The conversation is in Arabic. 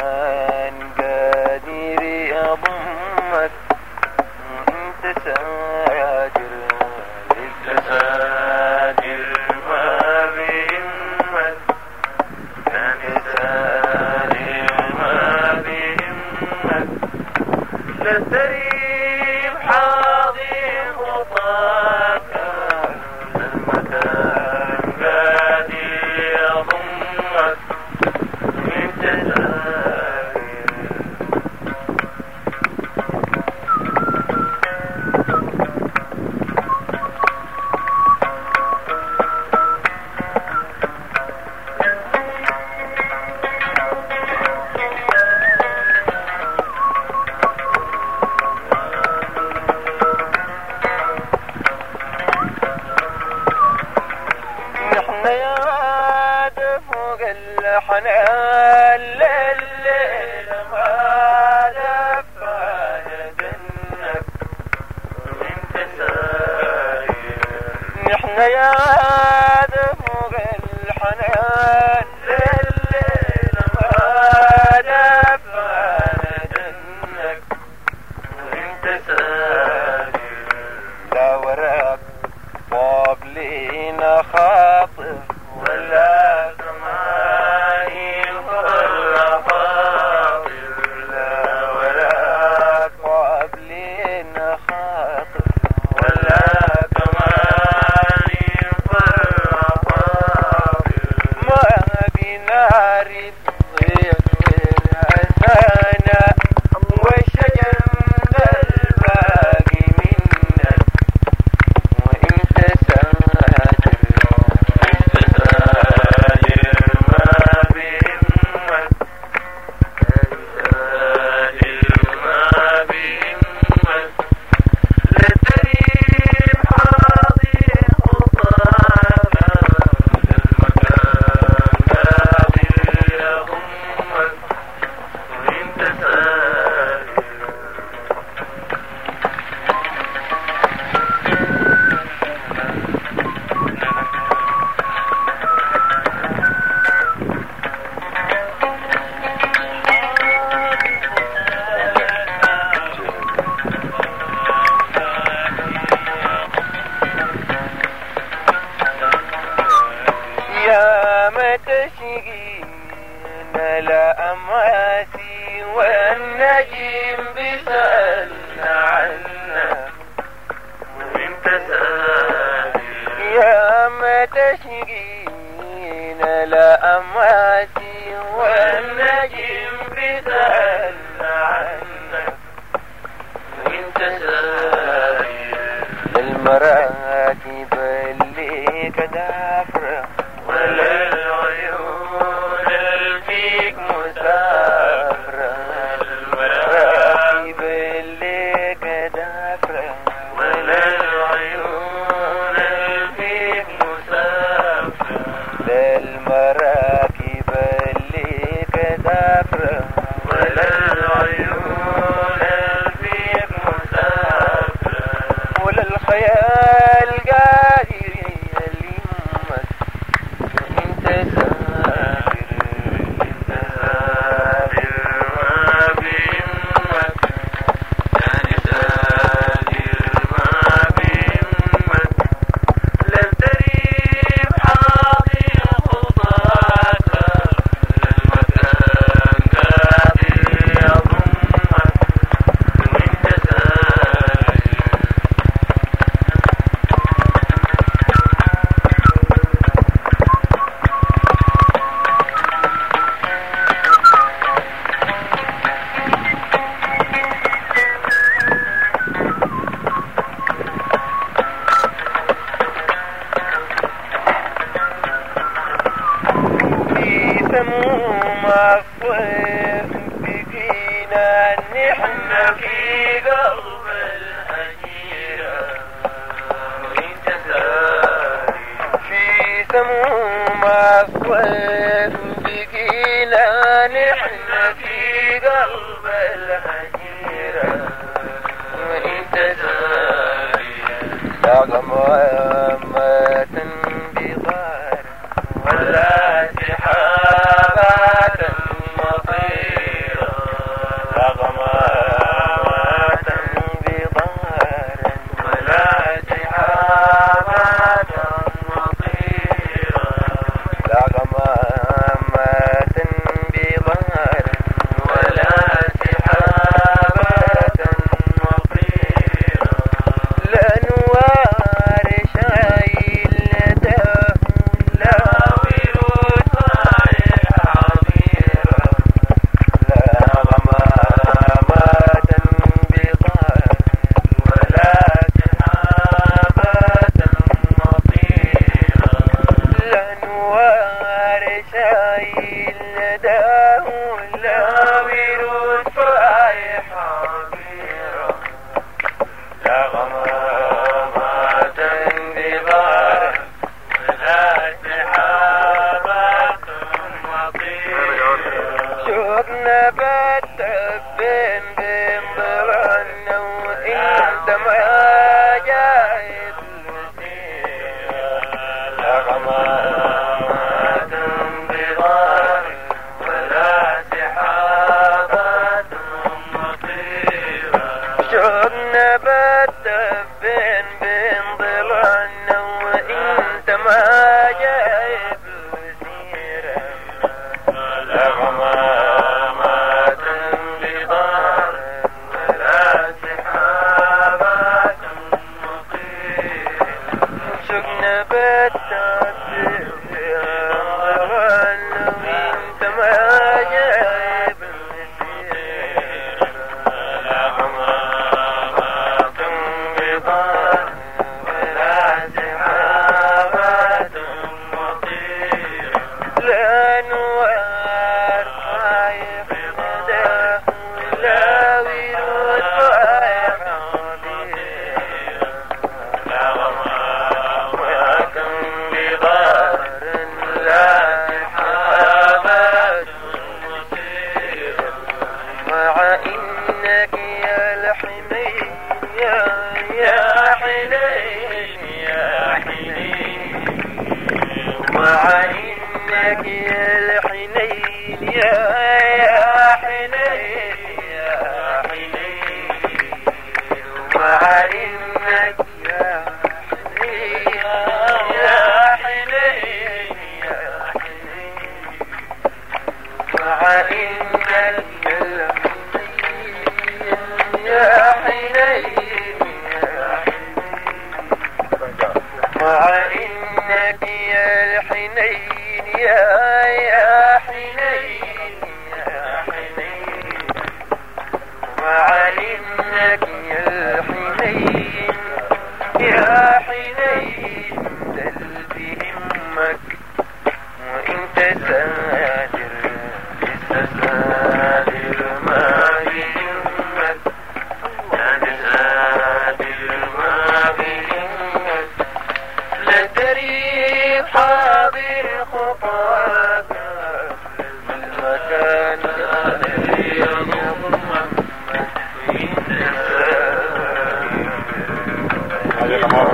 كان قادر يضمك وانت ساجر للتساجر ما بيهمك كان ساجر ما بيهمك للتريب حاضر خطاك المكان قادر يضمك وانت ساجر يا دفوق الحنان لليل ما دفع يدنك وانت ساير نحن يا دفوق الحنان لليل ما دفع يدنك وانت ساير لا وراك طاب لينا خاطر ولا سماعي ولا خاطر لا ولا طاب لينا خاطر ولا سماعي ولا خاطر ما بنار الضيق والحسانة والشجر الباقي منك وانت ساجر ما بيهمك ساجر ما بيهمك للتريب حاضر خطاك المكان قادر يضمك وانت ساجر يا متشقين لا أماسي والنجم بسألنا عنك وانت ساجر يا متشقين لا أماسي والنجم بسألنا عنك وانت ساجر المراكب اللي كدافرة وللعيون اللي فيك مسافرة المراكب اللي كدافرة وللعيون اللي فيك مسافرة للمراكب اللي كدافرة وللعيون اللي فيك مسافرة وللخيال قادر يلمك وانت ساجر انت ساجر ما بيهمك يعني ساجر ما بيهمك للتريب حاضر خطاك المكان قادر يضمك وانت ساجر في سموم الصيف بقينا نحن في قلب الحجيرة وانت ساير في سموم الصيف بقينا نحن في قلب الحجيرة وانت ساير يا غمامة بغار ولا سحابات مطير شفنا بين ضلعنا وانت ما جايب لا غمامات بضار ولا سحابات مطيرة. شفنا بين ضلعنا وانت ما جايب سيرة لا غمامات بضار ولا سحابات مطيرة. شفنا بين ضلعنا وانت ما جايب سيرة لا غمامات بضار ولا سحابات مطيرة. لا نوار طايح نداه ولا ورود طايح مطيرة لا غمامات بضار لا سحابات مطيرة. مع إنك يا الحنين يا حنين يا حنين مع إنك يا الحنين يا حنين يا حنين مع إنك يا حنين يا حنين يا حنين مع إنك يا حنين يا حنين مع إنك يا الحنين يا حنين يا حنين مع إنك يا الحنين يا حنين دل بهمك وإنت سادر لسه سادر ما بهمك سادر ما بهمك لا تريد حاضر خطاك المكان الذي يضمك وإنت سادر